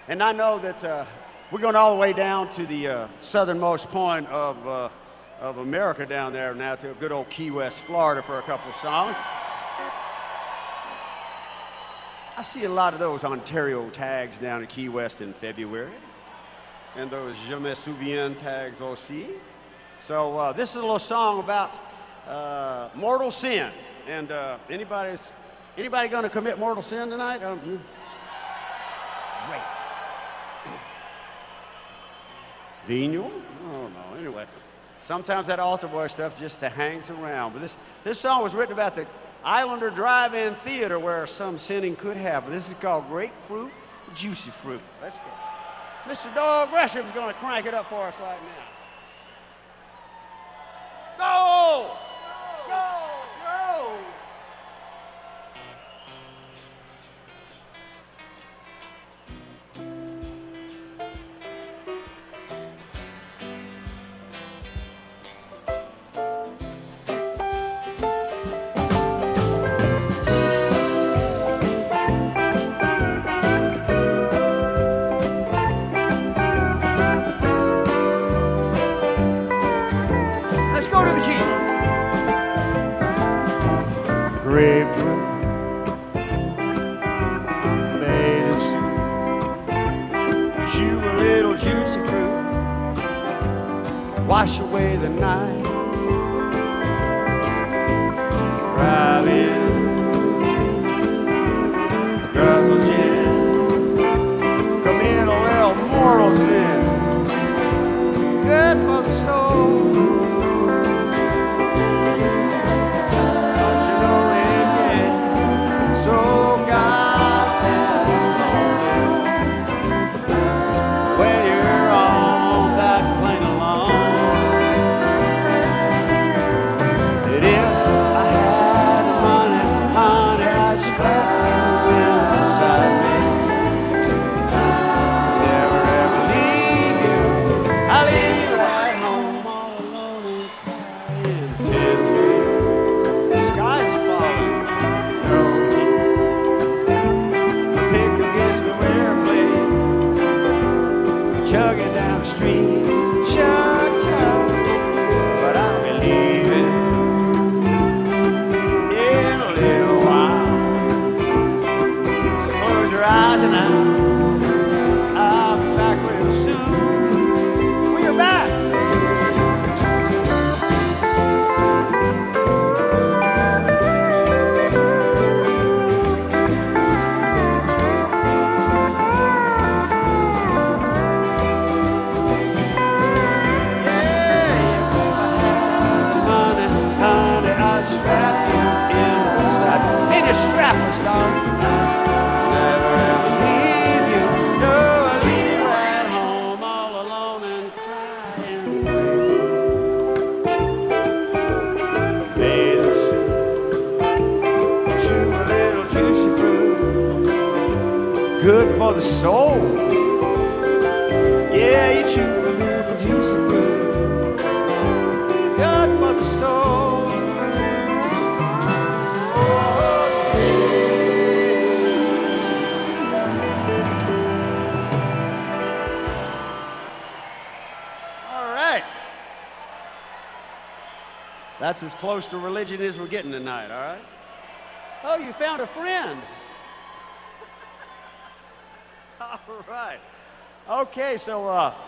And I know that we're going all the way down to the southernmost point of America down there now, to good old Key West, Florida, for a couple of songs. I see a lot of those Ontario tags down in Key West in February, and those Je me souviens tags aussi. So this is a little song about mortal sin. And anybody going to commit mortal sin tonight? Wait. Venial? Oh, no. Anyway, sometimes that altar boy stuff just hangs around. But this song was written about the Islander Drive-In Theater where some sinning could happen. This is called Grapefruit, Juicy Fruit. Let's go. Mr. Doug Gresham's going to crank it up for us right now. Go! Go! Go! Grapefruit, bathing suit, chew a little juicy fruit, wash away the night, drive in, guzzle gin, commit a little mortal sin, good for the soul. Chugging down the street, chug, chug, but I'll be leaving in a little while. So close your eyes and I'll be back real soon. We are back. Strapless, darling. Never ever leave you. No, I'll leave you at home all alone and crying. Bathing suit, chew a little juicy fruit, good for the soul. Yeah, you chew a little juicy fruit, good for the soul. That's as close to religion as we're getting tonight, all right? Oh, you found a friend. All right. Okay, so